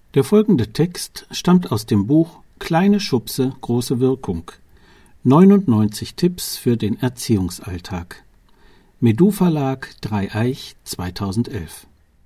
Der folgende Text stammt aus dem Buch Kleine Schubse, große Wirkung. 99 Tipps für den Erziehungsalltag. Medu Verlag, Dreieich, 2011.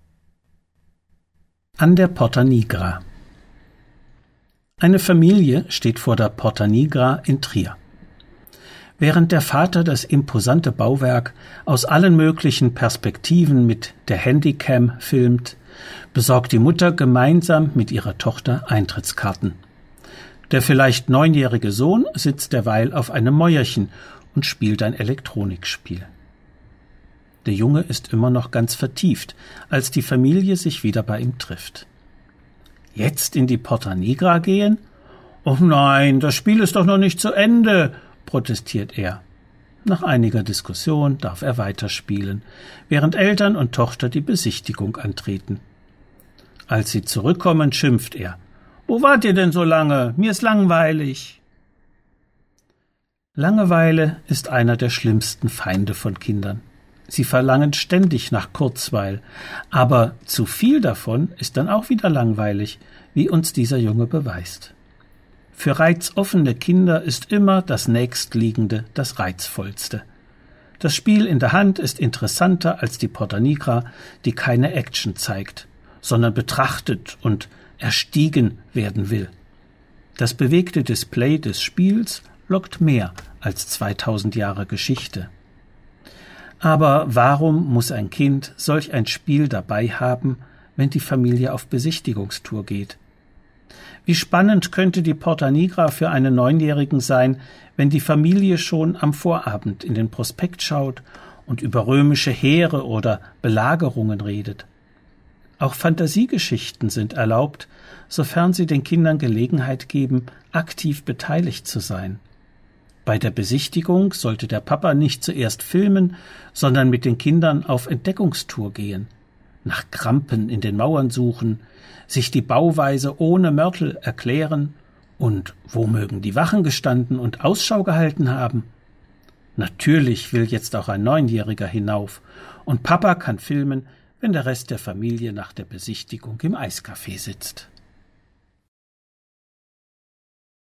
An der Porta Nigra. Eine Familie steht vor der Porta Nigra in Trier. Während der Vater das imposante Bauwerk aus allen möglichen Perspektiven mit der Handycam filmt, besorgt die Mutter gemeinsam mit ihrer Tochter Eintrittskarten. Der vielleicht 9-jährige Sohn sitzt derweil auf einem Mäuerchen und spielt ein Elektronikspiel. Der Junge ist immer noch ganz vertieft, als die Familie sich wieder bei ihm trifft. Jetzt in die Porta Nigra gehen? Oh nein, das Spiel ist doch noch nicht zu Ende, protestiert er. Nach einiger Diskussion darf er weiterspielen, während Eltern und Tochter die Besichtigung antreten. Als sie zurückkommen, schimpft er. »Wo wart ihr denn so lange? Mir ist langweilig.« Langeweile ist einer der schlimmsten Feinde von Kindern. Sie verlangen ständig nach Kurzweil, aber zu viel davon ist dann auch wieder langweilig, wie uns dieser Junge beweist. Für reizoffene Kinder ist immer das Nächstliegende das Reizvollste. Das Spiel in der Hand ist interessanter als die Porta Nigra, die keine Action zeigt, sondern betrachtet und erstiegen werden will. Das bewegte Display des Spiels lockt mehr als 2000 Jahre Geschichte. Aber warum muss ein Kind solch ein Spiel dabei haben, wenn die Familie auf Besichtigungstour geht? Wie spannend könnte die Porta Nigra für einen 9-Jährigen sein, wenn die Familie schon am Vorabend in den Prospekt schaut und über römische Heere oder Belagerungen redet. Auch Fantasiegeschichten sind erlaubt, sofern sie den Kindern Gelegenheit geben, aktiv beteiligt zu sein. Bei der Besichtigung sollte der Papa nicht zuerst filmen, sondern mit den Kindern auf Entdeckungstour gehen, nach Krampen in den Mauern suchen, sich die Bauweise ohne Mörtel erklären und wo mögen die Wachen gestanden und Ausschau gehalten haben. Natürlich will jetzt auch ein 9-Jähriger hinauf und Papa kann filmen, wenn der Rest der Familie nach der Besichtigung im Eiscafé sitzt.